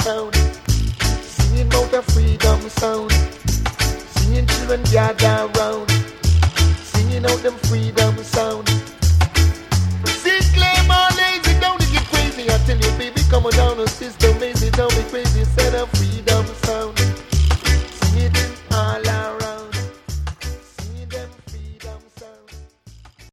town, singing about a freedom sound. Singing children gather round, singing out them freedom sound.